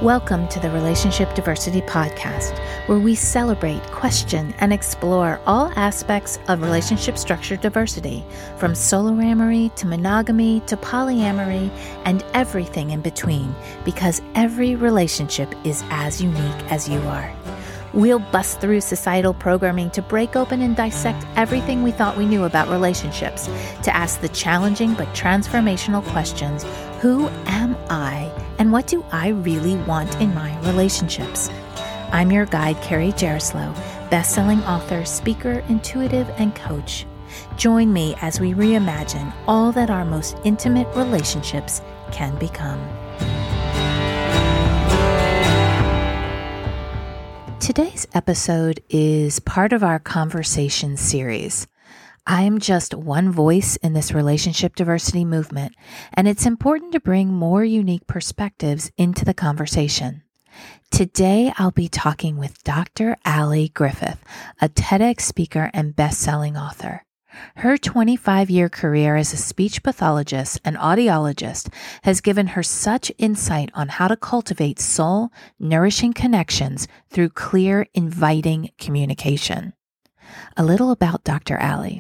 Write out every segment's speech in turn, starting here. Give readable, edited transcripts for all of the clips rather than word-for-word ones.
Welcome to the Relationship Diversity Podcast, where we celebrate, question, and explore all aspects of relationship structure diversity, from soloamory to monogamy to polyamory and everything in between, because every relationship is as unique as you are. We'll bust through societal programming to break open and dissect everything we thought we knew about relationships, to ask the challenging but transformational questions: who am I, and what do I really want in my relationships? I'm your guide, Carrie Jaroslaw, best-selling author, speaker, intuitive, and coach. Join me as we reimagine all that our most intimate relationships can become. Today's episode is part of our conversation series. I am just one voice in this relationship diversity movement, and it's important to bring more unique perspectives into the conversation. Today, I'll be talking with Dr. Ali Griffith, a TEDx speaker and best-selling author. Her 25-year career as a speech pathologist and audiologist has given her such insight on how to cultivate soul-nourishing connections through clear, inviting communication. A little about Dr. Ali.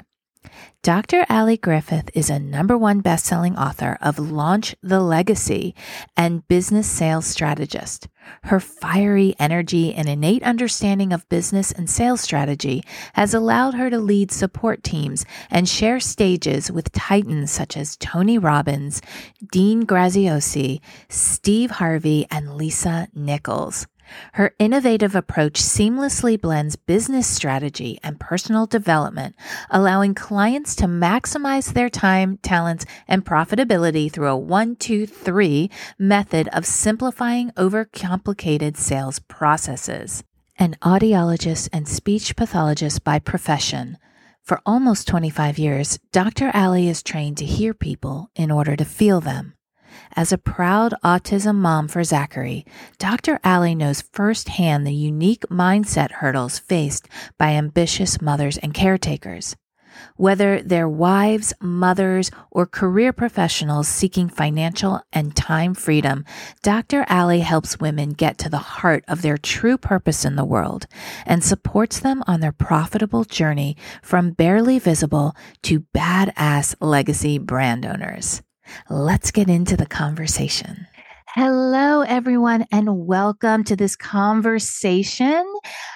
Dr. Ali Griffith is a #1 best-selling author of Launch the Legacy and Business Sales Strategist. Her fiery energy and innate understanding of business and sales strategy has allowed her to lead support teams and share stages with titans such as Tony Robbins, Dean Graziosi, Steve Harvey, and Lisa Nichols. Her innovative approach seamlessly blends business strategy and personal development, allowing clients to maximize their time, talents, and profitability through a 1-2-3 method of simplifying overcomplicated sales processes. An audiologist and speech pathologist by profession, for almost 25 years, Dr. Ali is trained to hear people in order to feel them. As a proud autism mom for Zachary, Dr. Ali knows firsthand the unique mindset hurdles faced by ambitious mothers and caretakers. Whether they're wives, mothers, or career professionals seeking financial and time freedom, Dr. Ali helps women get to the heart of their true purpose in the world and supports them on their profitable journey from barely visible to badass legacy brand owners. Let's get into the conversation. Hello, everyone, and welcome to this conversation.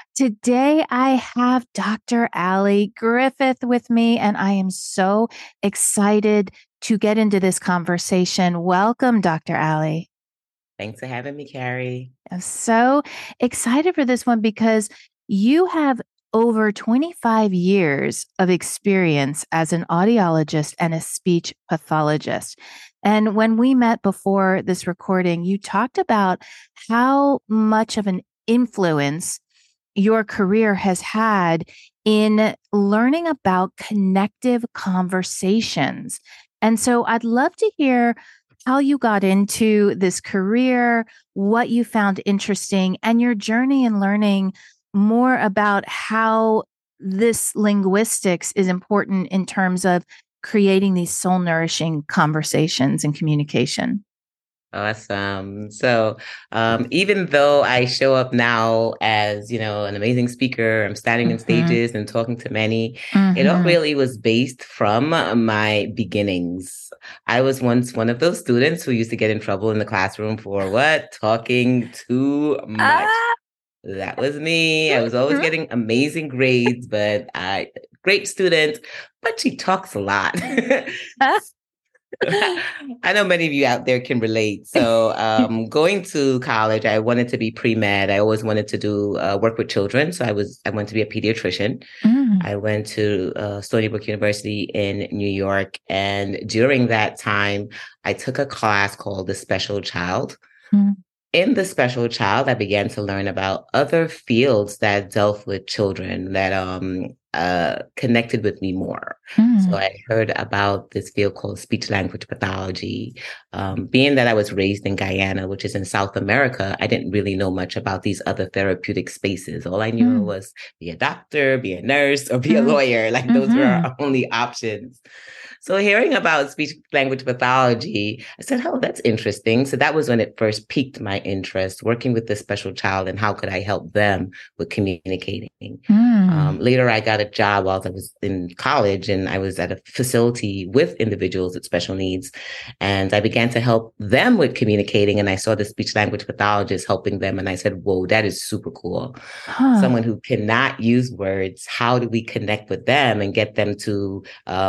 Today, I have Dr. Ali Griffith with me, and I am so excited to get into this conversation. Welcome, Dr. Ali. Thanks for having me, Carrie. I'm so excited for this one because you have over 25 years of experience as an audiologist and a speech pathologist. And when we met before this recording, you talked about how much of an influence your career has had in learning about connective conversations. And so I'd love to hear how you got into this career, what you found interesting, and your journey in learning more about how this linguistics is important in terms of creating these soul-nourishing conversations and communication. Awesome. So even though I show up now as, an amazing speaker, I'm standing in stages and talking to many, it all really was based from my beginnings. I was once one of those students who used to get in trouble in the classroom for what? Talking too much. That was me. I was always getting amazing grades, but great student, but she talks a lot. I know many of you out there can relate. So going to college, I wanted to be pre-med. I always wanted to do work with children. So I wanted to be a pediatrician. I went to Stony Brook University in New York. And during that time, I took a class called The Special Child. In The Special Child, I began to learn about other fields that dealt with children that connected with me more. So Mm. I heard about this field called speech language pathology. Being that I was raised in Guyana, which is in South America, I didn't really know much about these other therapeutic spaces. All I knew Mm. was be a doctor, be a nurse, or be a Mm. lawyer. Like those were Mm-hmm. our only options. So hearing about speech language pathology, I said, oh, that's interesting. So that was when it first piqued my interest, working with this special child and how could I help them with communicating. Mm. Later, I got a job while I was in college and I was at a facility with individuals with special needs. And I began to help them with communicating. And I saw the speech language pathologist helping them. And I said, whoa, that is super cool. Huh. Someone who cannot use words, how do we connect with them and get them to,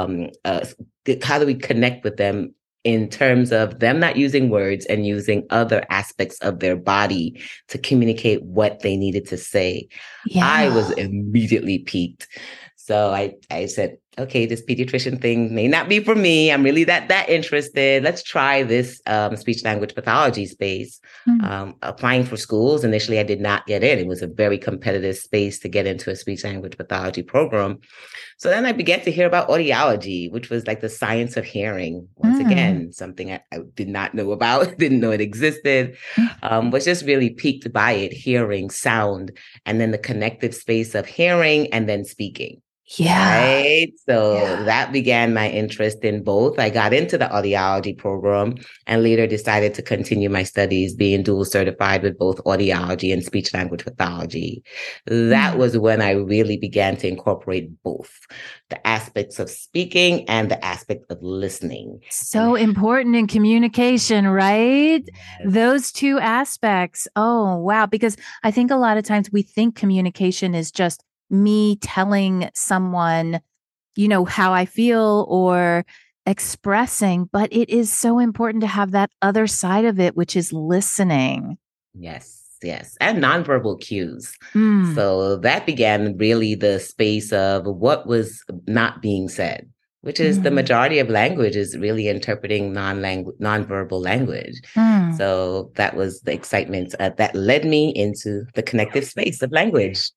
how do we connect with them in terms of them not using words and using other aspects of their body to communicate what they needed to say? I was Yeah. immediately piqued. So I said, okay, this pediatrician thing may not be for me. I'm really that interested. Let's try this speech language pathology space. Mm. Applying for schools, initially I did not get in. It was a very competitive space to get into a speech language pathology program. So then I began to hear about audiology, which was like the science of hearing. Once Mm. again, something I did not know about, didn't know it existed, Mm. was just really piqued by it, hearing, sound, and then the connective space of hearing and then speaking. Yeah. Right. So Yeah. that began my interest in both. I got into the audiology program and later decided to continue my studies being dual certified with both audiology and speech language pathology. That Mm. was when I really began to incorporate both the aspects of speaking and the aspect of listening. And So important in communication, right? yes, Those two aspects. Oh, wow. Because I think a lot of times we think communication is just me telling someone, how I feel or expressing, but it is so important to have that other side of it, which is listening. yes, and nonverbal cues. Mm. So that began really the space of what was not being said, which is the Mm. majority of language is really interpreting nonverbal language. Mm. So that was the excitement that led me into the connective space of language.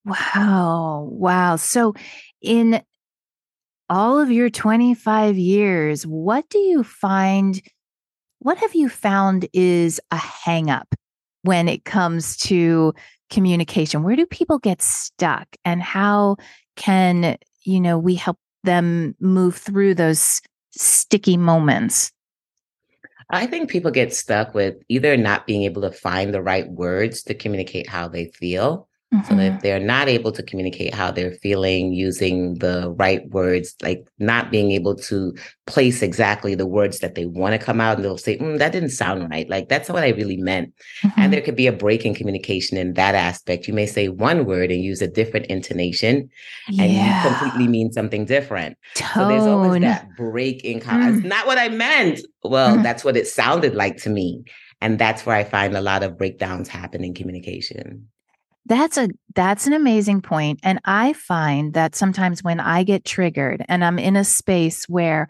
Wow. Wow. So, in all of your 25 years, what have you found is a hang up when it comes to communication? Where do people get stuck and how can, we help them move through those sticky moments? I think people get stuck with either not being able to find the right words to communicate how they feel. So that if Mhm. they're not able to communicate how they're feeling using the right words, like not being able to place exactly the words that they want to come out, and they'll say, that didn't sound right. Like that's what I really meant. And there Mhm. could be a break in communication in that aspect. You may say one word and use a different intonation, and you completely Yeah. mean something different. So there's always Tone. that break in, it's Mm. not what I meant. Well, Mm. that's what it sounded like to me. And that's where I find a lot of breakdowns happen in communication. That's an amazing point, and I find that sometimes when I get triggered and I'm in a space where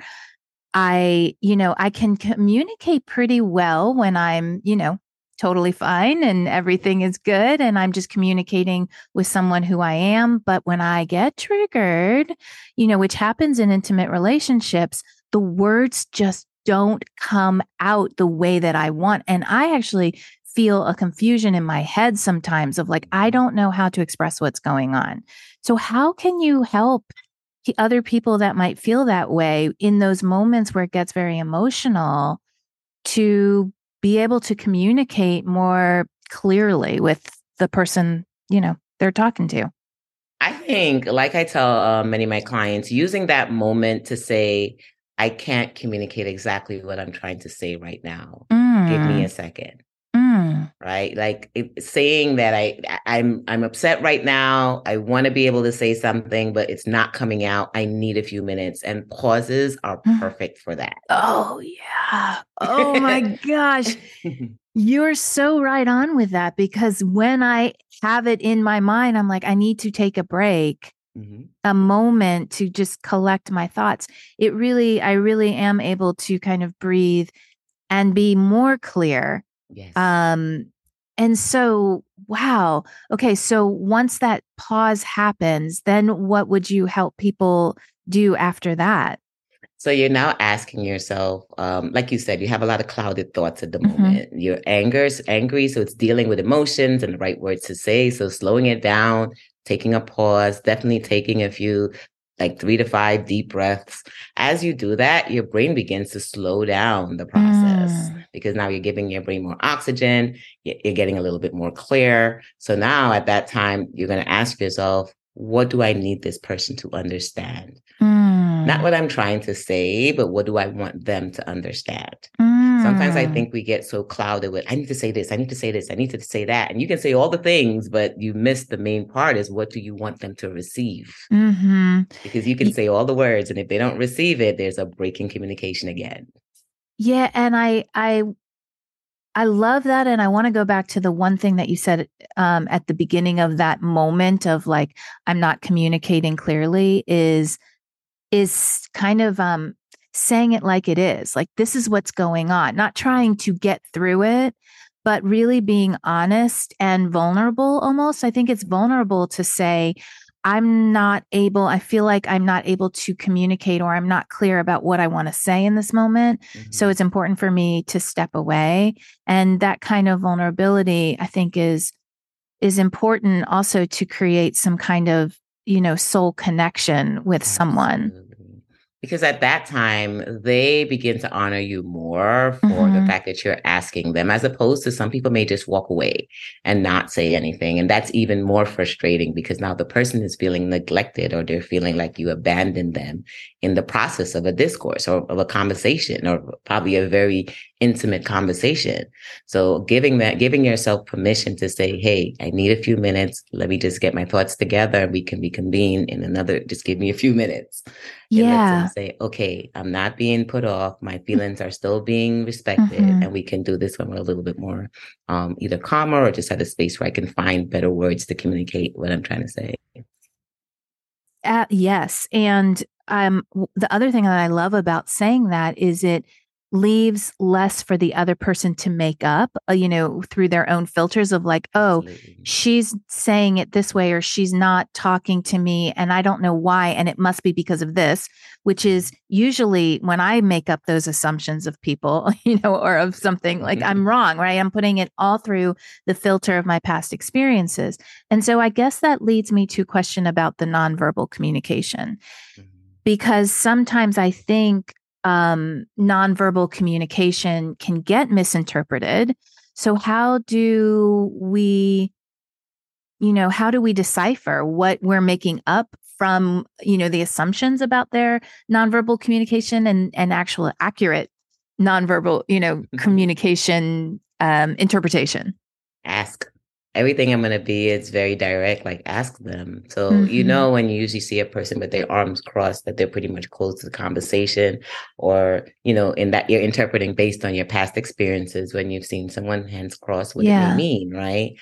I can communicate pretty well when I'm, totally fine and everything is good and I'm just communicating with someone who I am, but when I get triggered, which happens in intimate relationships, the words just don't come out the way that I want, and I actually feel a confusion in my head sometimes of like, I don't know how to express what's going on. So, how can you help other people that might feel that way in those moments where it gets very emotional to be able to communicate more clearly with the person, they're talking to? I think, like I tell many of my clients, using that moment to say, I can't communicate exactly what I'm trying to say right now. Give me Mm, a second. mm, Right, like saying that I'm upset right now. I want to be able to say something, but it's not coming out. I need a few minutes, and pauses are mm. perfect for that. Oh, yeah. Oh my gosh. You're so right on with that because when I have it in my mind, I'm like, I need to take a break, Mhm. a moment to just collect my thoughts. I really am able to kind of breathe and be more clear. Yes. Um, and so Wow. Okay. So once that pause happens, then what would you help people do after that? So you're now asking yourself, like you said, you have a lot of clouded thoughts at the Mm-hmm. moment. You're angry, so it's dealing with emotions and the right words to say. So slowing it down, taking a pause, definitely taking a few, like 3 to 5 deep breaths. As you do that, your brain begins to slow down the process because now you're giving your brain more oxygen. You're getting a little bit more clear. So now at that time, you're going to ask yourself, what do I need this person to understand? Not Mm. what I'm trying to say, but what do I want them to understand? Sometimes I Mm. think we get so clouded with, I need to say this, I need to say this, I need to say that. And you can say all the things, but you miss the main part is what do you want them to receive? Mm-hmm. Because you can say all the words, and if they don't receive it, there's a break in communication again. Yeah, and I love that, and I want to go back to the one thing that you said at the beginning of that moment of like I'm not communicating clearly is kind of saying it like it is, like this is what's going on, not trying to get through it, but really being honest and vulnerable. Almost, I think it's vulnerable to say I feel like I'm not able to communicate or I'm not clear about what I want to say in this moment. So Mhm. it's important for me to step away. And that kind of vulnerability, I think, is important also to create some kind of, soul connection with someone. Absolutely. Because at that time, they begin to honor you more for the Hmm. fact that you're asking them, as opposed to some people may just walk away and not say anything. And that's even more frustrating because now the person is feeling neglected or they're feeling like you abandoned them in the process of a discourse or of a conversation or probably a very intimate conversation. So giving yourself permission to say, hey, I need a few minutes. Let me just get my thoughts together. We can reconvene in another, just give me a few minutes. It lets them Yeah. say, okay, I'm not being put off. My feelings are still being respected. Hmm. And we can do this when we're a little bit more either calmer or just at a space where I can find better words to communicate what I'm trying to say. Yes. And the other thing that I love about saying that is it leaves less for the other person to make up, through their own filters of like, oh, Absolutely. she's saying it this way or she's not talking to me and I don't know why. And it must be because of this, which is usually when I make up those assumptions of people, or of something like I'm wrong, right? I'm putting it all through the filter of my past experiences. And so I guess that leads me to a question about the nonverbal communication, because sometimes I think nonverbal communication can get misinterpreted. So how do we decipher what we're making up from, the assumptions about their nonverbal communication and actual accurate nonverbal, communication interpretation? Ask. Everything I'm going to be, it's very direct, like ask them. So, Hmm. when you usually see a person with their arms crossed, that they're pretty much close to the conversation, or, in that you're interpreting based on your past experiences when you've seen someone hands crossed, what it may Yeah. mean, right?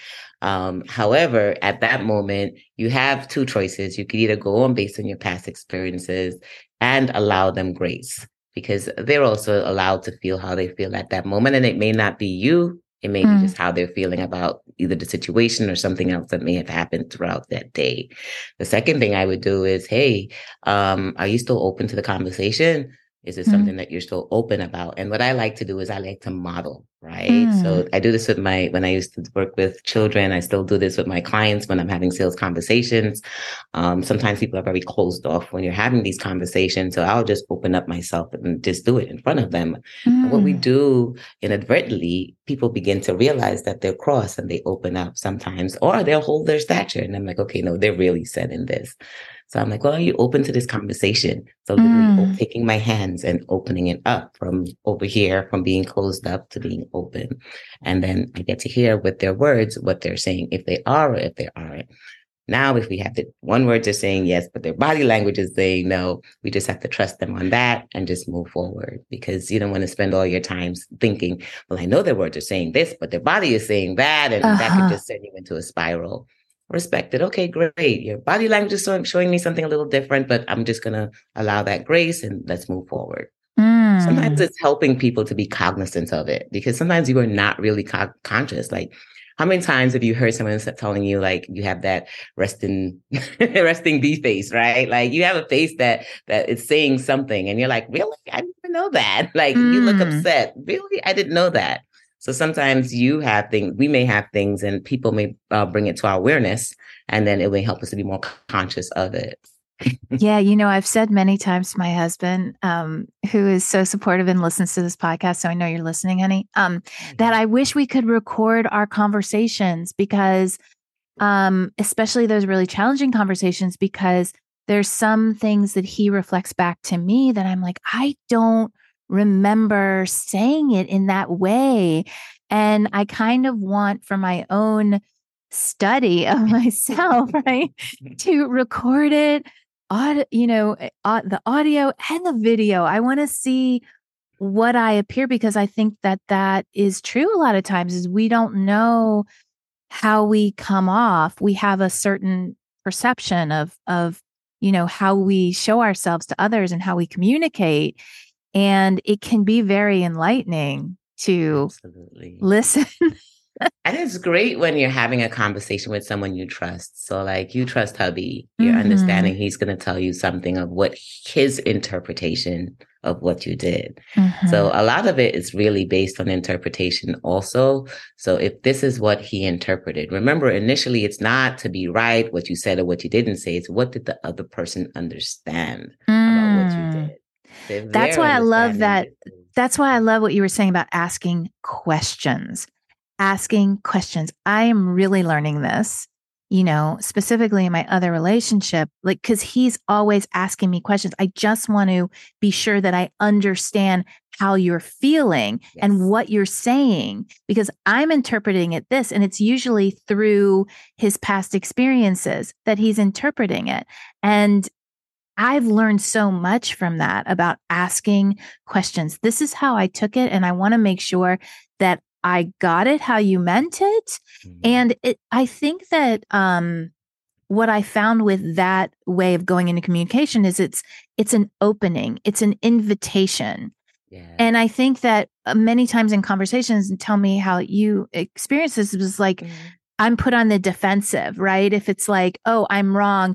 However, at that moment, you have two choices. You could either go on based on your past experiences and allow them grace because they're also allowed to feel how they feel at that moment. And it may not be you, it may be Mm. just how they're feeling about either the situation or something else that may have happened throughout that day. The second thing I would do is, hey, are you still open to the conversation? Is it Mm. something that you're still open about? And what I like to do is I like to model, right? Mm. So I do this when I used to work with children. I still do this with my clients when I'm having sales conversations. Sometimes people are very closed off when you're having these conversations. So I'll just open up myself and just do it in front of them. And what we Mm. do inadvertently, people begin to realize that they're cross and they open up sometimes, or they'll hold their stature. And I'm like, okay, no, they're really setting this. So I'm like, well, are you open to this conversation? So literally Mm. taking my hands and opening it up from over here, from being closed up to being open. And then I get to hear with their words what they're saying, if they are or if they aren't. Now, if we have the one word they're saying yes, but their body language is saying no, we just have to trust them on that and just move forward because you don't want to spend all your time thinking, well, I know their words are saying this, but their body is saying that. And that could Uh-huh. just send you into a spiral. Respect it. Okay, great. Your body language is showing me something a little different, but I'm just going to allow that grace and let's move forward. Sometimes Mm. it's helping people to be cognizant of it because sometimes you are not really conscious. Like How many times have you heard someone telling you like you have that resting resting bee face, right? Like you have a face that is saying something and you're like, really? I didn't even know that. Like you look upset. Really? I didn't know that. So sometimes you have things, we may have things and people may bring it to our awareness and then it will help us to be more conscious of it. Yeah, I've said many times to my husband, who is so supportive and listens to this podcast, so I know you're listening, honey, that I wish we could record our conversations because, especially those really challenging conversations, because there's some things that he reflects back to me that I'm like, I don't remember saying it in that way. And I kind of want for my own study of myself, right, to record it the audio and the video. I want to see what I appear because I think that is true a lot of times is we don't know how we come off. We have a certain perception of how we show ourselves to others and how we communicate. And it can be very enlightening to listen. And it's great when you're having a conversation with someone you trust. So like you trust hubby, you're understanding he's going to tell you something of what his interpretation of what you did. So a lot of it is really based on interpretation also. So if this is what he interpreted, remember initially it's not to be right, what you said or what you didn't say. It's what did the other person understand about what you did. That's why I love that. That's why I love what you were saying about asking questions. Asking questions. I am really learning this, specifically in my other relationship, like, because he's always asking me questions. I just want to be sure that I understand how you're feeling and what you're saying, because I'm interpreting it this, and it's usually through his past experiences that he's interpreting it. And I've learned so much from that about asking questions. This is how I took it. And I want to make sure that I got it how you meant it. And I think that what I found with that way of going into communication is it's an opening, it's an invitation. Yeah. And I think that many times in conversations, and tell me how you experience this, was like, I'm put on the defensive, right? If it's like, oh, I'm wrong.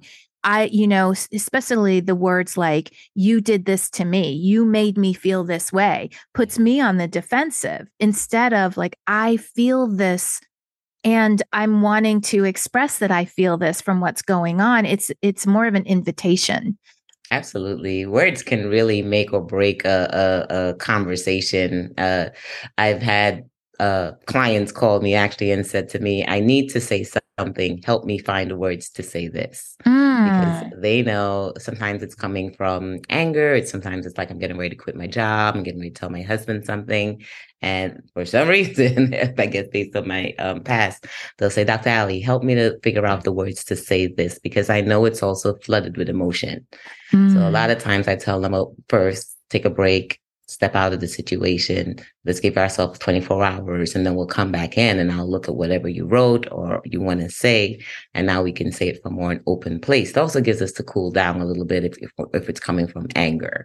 Especially the words like, you did this to me, you made me feel this way, puts me on the defensive instead of like, I feel this and I'm wanting to express that I feel this from what's going on. It's more of an invitation. Absolutely. Words can really make or break a conversation. I've had clients called me actually and said to me, I need to say something. Help me find words to say this. Because they know sometimes it's coming from anger. Sometimes it's like, I'm getting ready to quit my job. I'm getting ready to tell my husband something. And for some reason, I guess based on my past, they'll say, Dr. Ali, help me to figure out the words to say this, because I know it's also flooded with emotion. So a lot of times I tell them, first, take a break, step out of the situation. Let's give ourselves 24 hours and then we'll come back in and I'll look at whatever you wrote or you want to say. And now we can say it from more an open place. It also gives us to cool down a little bit if it's coming from anger.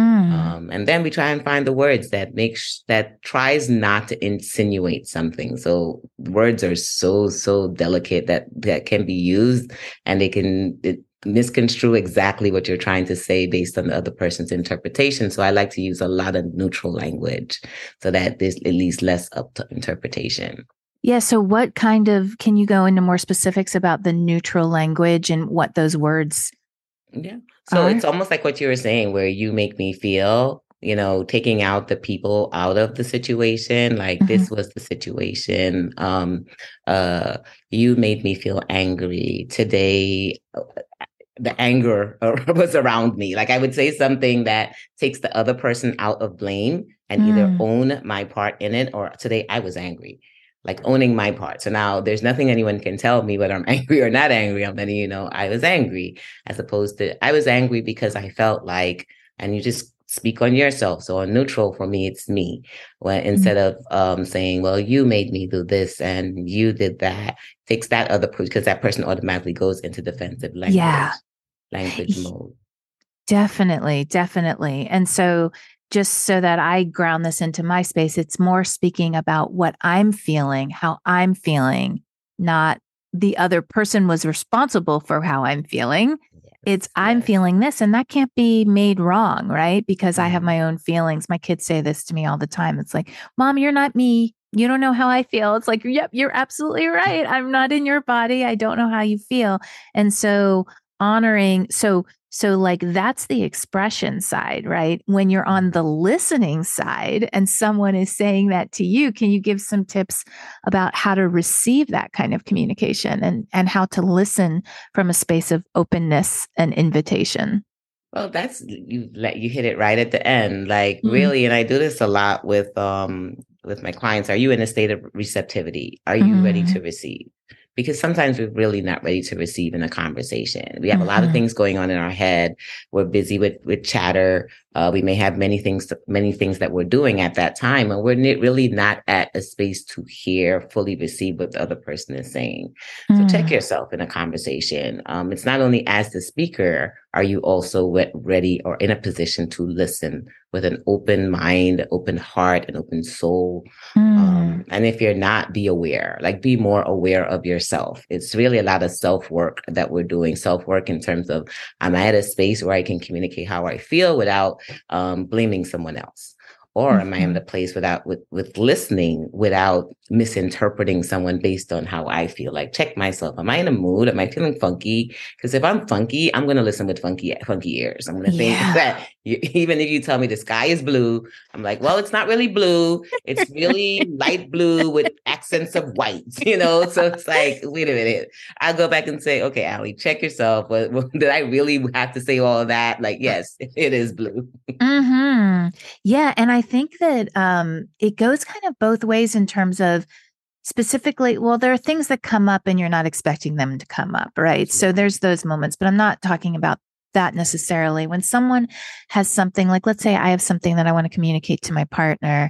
And then we try and find the words that tries not to insinuate something. So words are so delicate that can be used and it misconstrue exactly what you're trying to say based on the other person's interpretation. So I like to use a lot of neutral language so that there's at least less up to interpretation. Yeah. So can you go into more specifics about the neutral language and what those words are? It's almost like what you were saying, where you make me feel, taking out the people out of the situation. Like this was the situation. You made me feel angry today. The anger was around me. Like I would say something that takes the other person out of blame and either own my part in it, or today I was angry, like owning my part. So now there's nothing anyone can tell me whether I'm angry or not angry. I'm letting you know I was angry, as opposed to I was angry because I felt like, and you just speak on yourself. So on neutral, for me, it's me. When instead of saying, well, you made me do this and you did that, takes that other person, because that person automatically goes into defensive language mode. Definitely. And so just so that I ground this into my space, it's more speaking about what I'm feeling, how I'm feeling, not the other person was responsible for how I'm feeling. It's I'm feeling this, and that can't be made wrong, right? Because I have my own feelings. My kids say this to me all the time. It's like, Mom, you're not me. You don't know how I feel. It's like, yep, you're absolutely right. I'm not in your body. I don't know how you feel. And so honoring, so like that's the expression side, right? When you're on the listening side and someone is saying that to you, can you give some tips about how to receive that kind of communication and how to listen from a space of openness and invitation? Well, that's you hit it right at the end. Like really, and I do this a lot with my clients. Are you in a state of receptivity? Are you ready to receive? Because sometimes we're really not ready to receive in a conversation. We have a lot of things going on in our head. We're busy with chatter. We may have many things that we're doing at that time, and we're really not at a space to hear, fully receive what the other person is saying. So check yourself in a conversation. It's not only as the speaker, are you also ready or in a position to listen with an open mind, open heart, and open soul? And if you're not, be aware, like be more aware of yourself. It's really a lot of self-work that we're doing. Self-work in terms of, am I at a space where I can communicate how I feel without blaming someone else? Or am I in the place with listening without misinterpreting someone based on how I feel? Like check myself. Am I in a mood? Am I feeling funky? Because if I'm funky, I'm going to listen with funky ears. I'm going to think that even if you tell me the sky is blue, I'm like, well, it's not really blue. It's really light blue with accents of white, So it's like, wait a minute. I'll go back and say, okay, Allie, check yourself. Did I really have to say all of that? Like, yes, it is blue. Yeah. And I think that it goes kind of both ways in terms of specifically, well, there are things that come up and you're not expecting them to come up, right? So there's those moments, but I'm not talking about that necessarily. When someone has something like, let's say I have something that I want to communicate to my partner,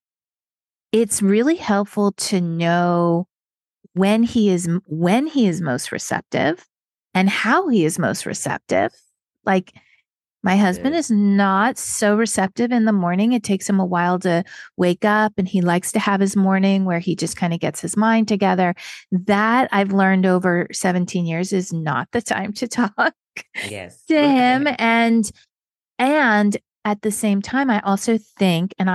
it's really helpful to know when he is most receptive and how he is most receptive. Like my husband is not so receptive in the morning. It takes him a while to wake up, and he likes to have his morning where he just kind of gets his mind together. That I've learned over 17 years is not the time to talk to him. And at the same time, I also think, and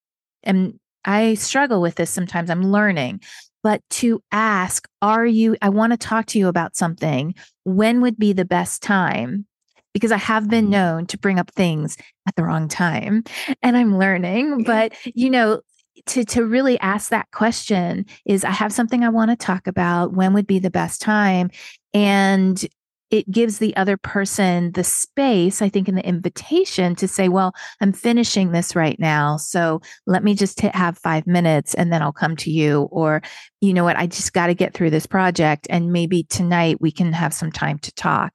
I struggle with this sometimes, I'm learning, but to ask, I want to talk to you about something. When would be the best time? Because I have been known to bring up things at the wrong time, and I'm learning, but to really ask that question is, I have something I want to talk about. When would be the best time? And it gives the other person the space, I think, in the invitation to say, well, I'm finishing this right now. So let me just have 5 minutes and then I'll come to you. Or, you know what, I just got to get through this project. And maybe tonight we can have some time to talk.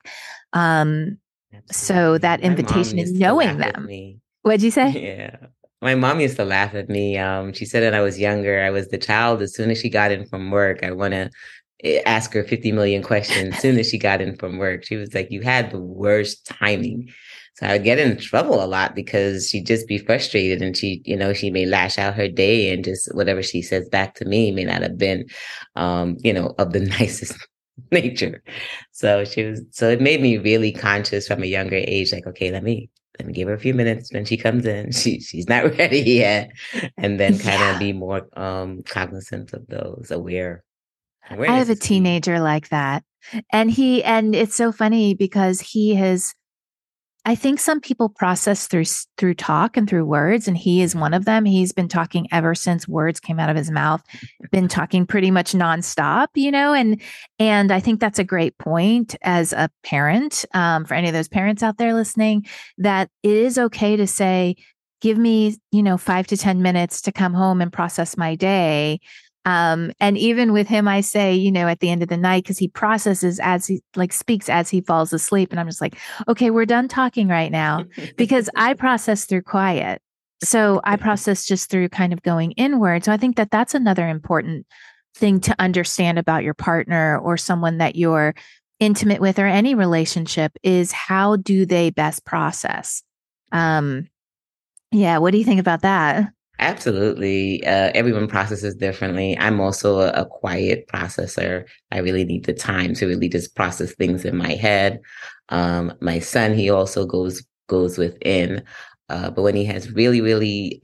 So that invitation is knowing them. What'd you say? Yeah. My mom used to laugh at me. She said when I was younger, I was the child. As soon as she got in from work, I want to ask her 50 million questions. As soon as she got in from work, she was like, you had the worst timing. So I would get in trouble a lot because she'd just be frustrated, and she may lash out her day, and just whatever she says back to me may not have been, of the nicest nature. So it made me really conscious from a younger age, like, okay, let me give her a few minutes. When she comes in, she's not ready yet. And then kind of be more cognizant of those, aware. I have a teenager like that. And it's so funny because I think some people process through talk and through words, and he is one of them. He's been talking ever since words came out of his mouth, been talking pretty much nonstop, and I think that's a great point as a parent, for any of those parents out there listening, that it is okay to say, give me, 5 to 10 minutes to come home and process my day. And even with him, I say, at the end of the night, because he processes as he speaks as he falls asleep. And I'm just like, okay, we're done talking right now, because I process through quiet. So I process just through kind of going inward. So I think that that's another important thing to understand about your partner or someone that you're intimate with, or any relationship, is how do they best process? Yeah. What do you think about that? Absolutely. Everyone processes differently. I'm also a quiet processor. I really need the time to really just process things in my head. My son, he also goes within. But when he has really, really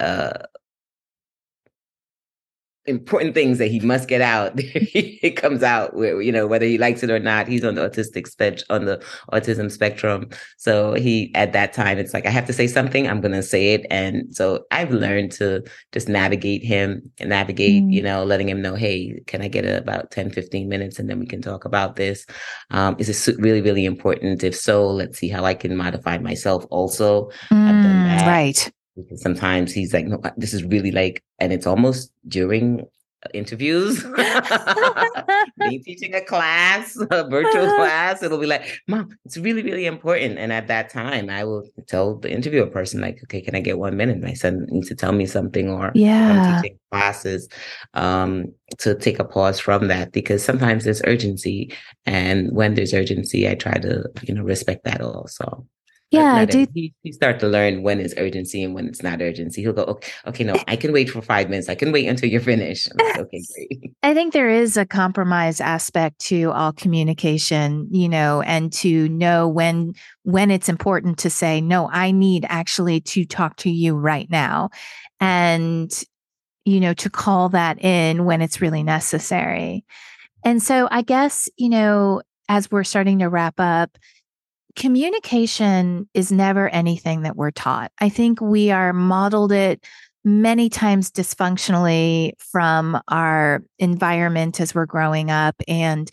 important things that he must get out, it comes out where, whether he likes it or not. He's on the autism spectrum. So he, at that time, it's like, I have to say something, I'm going to say it. And so I've learned to just navigate him and letting him know, hey, can I get about 10-15 minutes and then we can talk about this? Is this really, really important? If so, let's see how I can modify myself also. I've done that. Right. Because sometimes he's like, no, this is really like, and it's almost during interviews. Me teaching a class, a virtual class, it'll be like, Mom, it's really, really important. And at that time, I will tell the interviewer person, like, okay, can I get 1 minute? My son needs to tell me something, or if I'm teaching classes, to take a pause from that, because sometimes there's urgency. And when there's urgency, I try to, respect that also. Yeah, I do. He start to learn when it's urgency and when it's not urgency. He'll go, okay, no, I can wait for 5 minutes. I can wait until you're finished. I'm like, okay, great. I think there is a compromise aspect to all communication, and to know when it's important to say, no, I need actually to talk to you right now. And, to call that in when it's really necessary. And so I guess, as we're starting to wrap up, communication is never anything that we're taught. I think we are modeled it many times dysfunctionally from our environment as we're growing up. And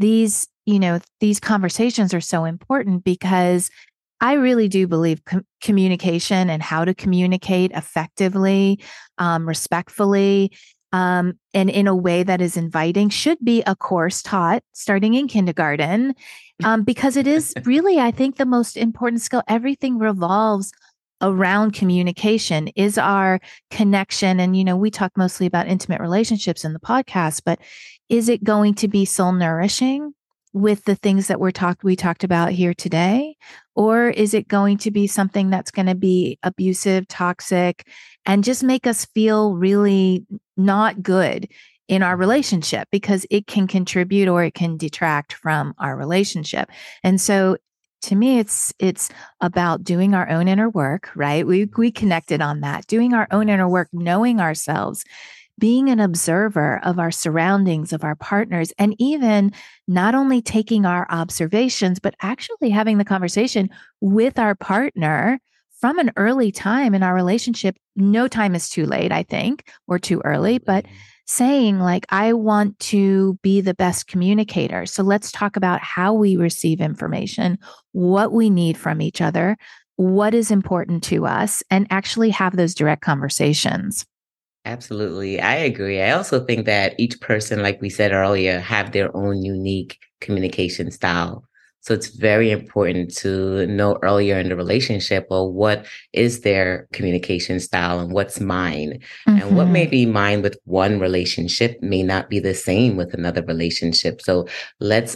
these conversations are so important because I really do believe communication and how to communicate effectively, respectfully, and in a way that is inviting should be a course taught starting in kindergarten, because it is really, I think, the most important skill. Everything revolves around communication, is our connection. And, we talk mostly about intimate relationships in the podcast, but is it going to be soul nourishing with the things that we talked about here today? Or is it going to be something that's going to be abusive, toxic, and just make us feel really not good in our relationship, because it can contribute or it can detract from our relationship? And so to me, it's about doing our own inner work, right? We connected on that, doing our own inner work, knowing ourselves, being an observer of our surroundings, of our partners, and even not only taking our observations, but actually having the conversation with our partner from an early time in our relationship. No time is too late, I think, or too early, but saying, like, I want to be the best communicator. So let's talk about how we receive information, what we need from each other, what is important to us, and actually have those direct conversations. Absolutely. I agree. I also think that each person, like we said earlier, have their own unique communication style. So it's very important to know earlier in the relationship, well, what is their communication style and what's mine? And what may be mine with one relationship may not be the same with another relationship. So let's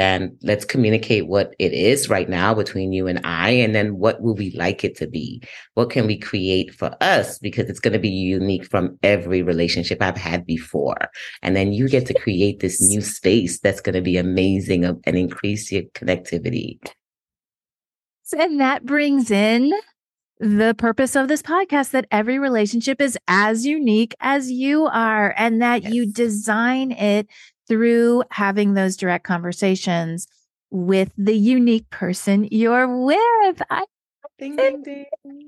communicate what it is right now between you and I, and then what will we like it to be? What can we create for us? Because it's going to be unique from every relationship I've had before. And then you get to create this new space that's going to be amazing and increase your connectivity. And that brings in the purpose of this podcast, that every relationship is as unique as you are, and that you design it through having those direct conversations with the unique person you're with. Ding, ding, ding.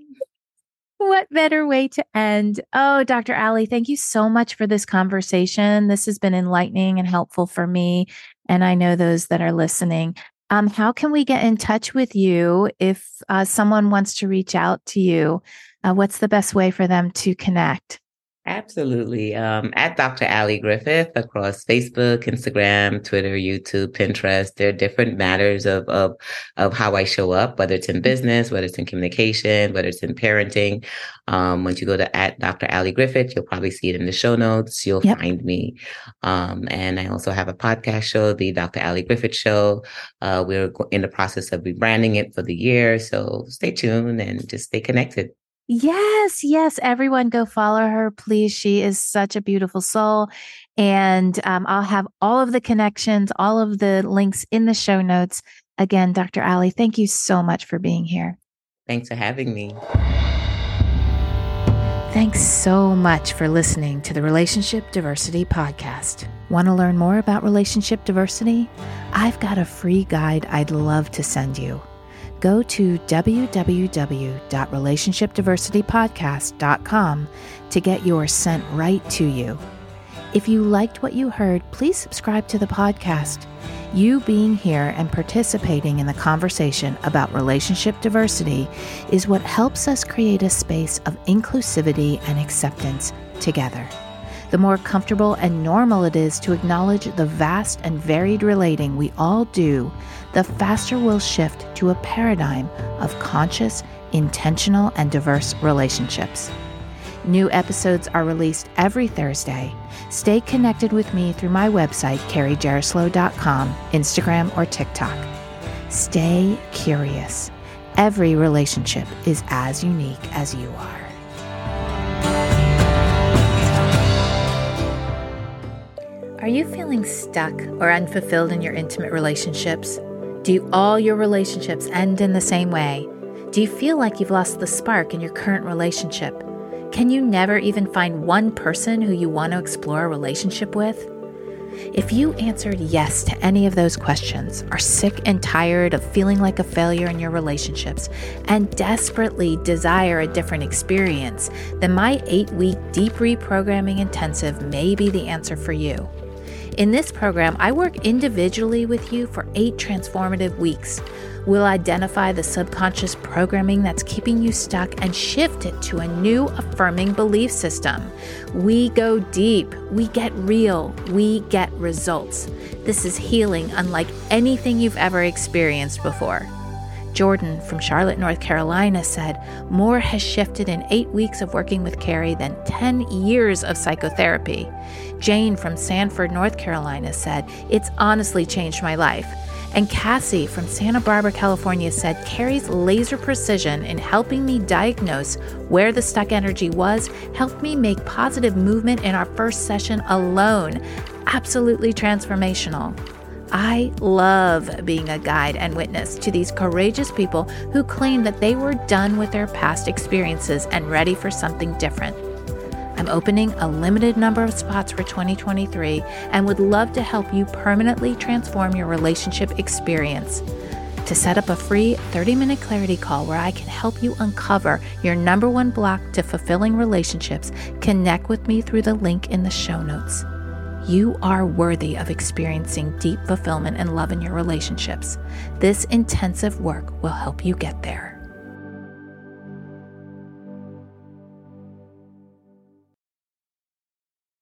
What better way to end? Oh, Dr. Ali, thank you so much for this conversation. This has been enlightening and helpful for me, and I know those that are listening. How can we get in touch with you if someone wants to reach out to you? What's the best way for them to connect? Absolutely. At Dr. Ali Griffith across Facebook, Instagram, Twitter, YouTube, Pinterest. There are different matters of how I show up, whether it's in business, whether it's in communication, whether it's in parenting. Once you go to at Dr. Ali Griffith, you'll probably see it in the show notes. You'll find me. And I also have a podcast show, the Dr. Ali Griffith Show. We're in the process of rebranding it for the year. So stay tuned and just stay connected. Yes. Everyone go follow her, please. She is such a beautiful soul. And I'll have all of the connections, all of the links in the show notes. Again, Dr. Ali, thank you so much for being here. Thanks for having me. Thanks so much for listening to the Relationship Diversity Podcast. Want to learn more about relationship diversity? I've got a free guide I'd love to send you. Go to www.relationshipdiversitypodcast.com to get yours sent right to you. If you liked what you heard, please subscribe to the podcast. You being here and participating in the conversation about relationship diversity is what helps us create a space of inclusivity and acceptance together. The more comfortable and normal it is to acknowledge the vast and varied relating we all do, the faster we'll shift to a paradigm of conscious, intentional, and diverse relationships. New episodes are released every Thursday. Stay connected with me through my website, CarrieJerislow.com, Instagram, or TikTok. Stay curious. Every relationship is as unique as you are. Are you feeling stuck or unfulfilled in your intimate relationships? Do all your relationships end in the same way? Do you feel like you've lost the spark in your current relationship? Can you never even find one person who you want to explore a relationship with? If you answered yes to any of those questions, are sick and tired of feeling like a failure in your relationships, and desperately desire a different experience, then my 8-week deep reprogramming intensive may be the answer for you. In this program, I work individually with you for 8 transformative weeks. We'll identify the subconscious programming that's keeping you stuck and shift it to a new affirming belief system. We go deep, we get real, we get results. This is healing unlike anything you've ever experienced before. Jordan from Charlotte, North Carolina said, "More has shifted in 8 weeks of working with Carrie than 10 years of psychotherapy." Jane from Sanford, North Carolina said, "It's honestly changed my life." And Cassie from Santa Barbara, California said, "Carrie's laser precision in helping me diagnose where the stuck energy was helped me make positive movement in our first session alone. Absolutely transformational." I love being a guide and witness to these courageous people who claim that they were done with their past experiences and ready for something different. I'm opening a limited number of spots for 2023 and would love to help you permanently transform your relationship experience. To set up a free 30-minute clarity call where I can help you uncover your number one block to fulfilling relationships, connect with me through the link in the show notes. You are worthy of experiencing deep fulfillment and love in your relationships. This intensive work will help you get there.